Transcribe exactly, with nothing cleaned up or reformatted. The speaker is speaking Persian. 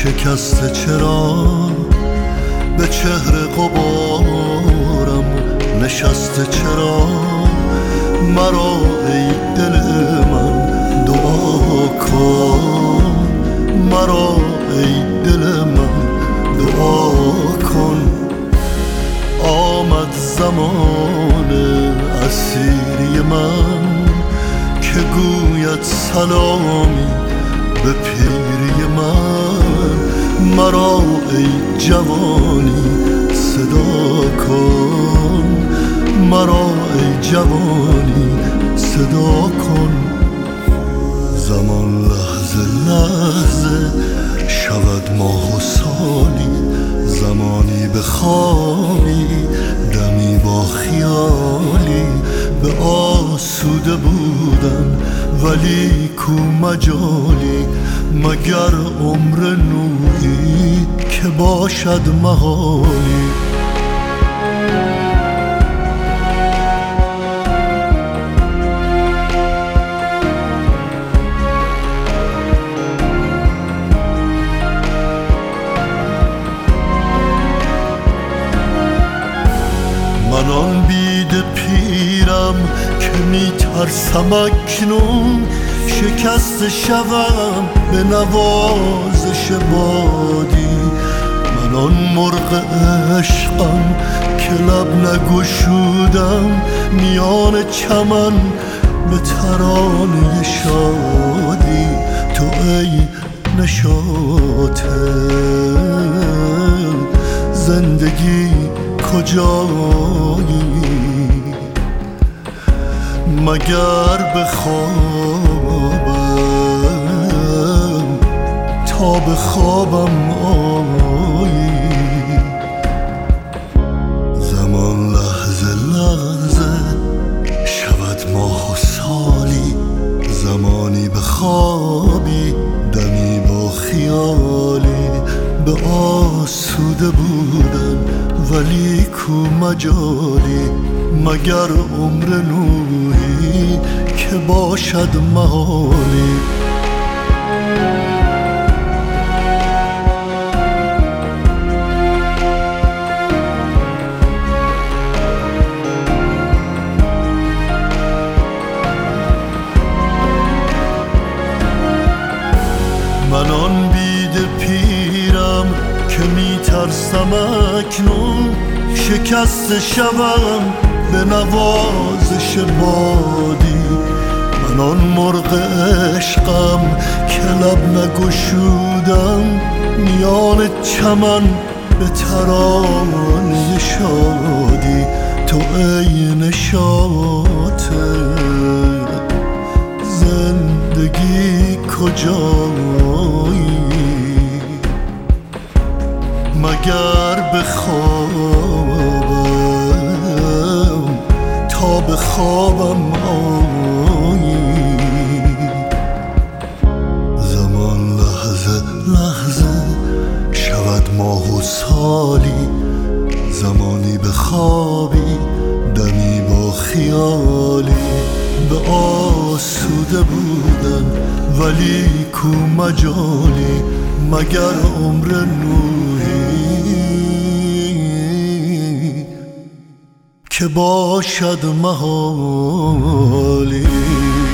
شکسته چرا به چهره غبارم نشسته چرا مرا ای دل من دعا کن مرا ای دل من دعا کن آمد زمان اسیری من که گوید سلامی به پیری من مرا ای جوانی صدا کن مرا ای جوانی صدا کن زمان لحظه لحظه شود ماه و سالی زمانی به خوابی دمی با خیالی به آسوده بودن ولی کو مجالی مگر عمر نوحی که باشد محالی من آن بید پیرم که می ترسم اکنون شکست شوم به نوازش بادی من آن مرغ عشقم که لب نگشودم میان چمن به ترانه شادی تو ای نشاط زندگی کجایی مگر به خوابم تا به خوابم آیی زمان لحظه لحظه شود ماه و سالی زمانی به خوابی دمی با خیالی به آسوده بودن ولی کو مجالی مگر عمر نوحی که باشد محالی من آن بید پیرم که می ترسم اکنون شکست شوم به نوازش بادی من آن مرغ عشقم که لب نگشودم میان چمن به ترانه شادی تو ای نشاط زندگی کجایی مگر به خوابم تا به خوابم آیی زمان لحظه لحظه شود ماه و سالی زمانی به خوابی دمی با خیالی به آسوده بودن ولی کو مجالی مگر عمر نوحی که باشد محالی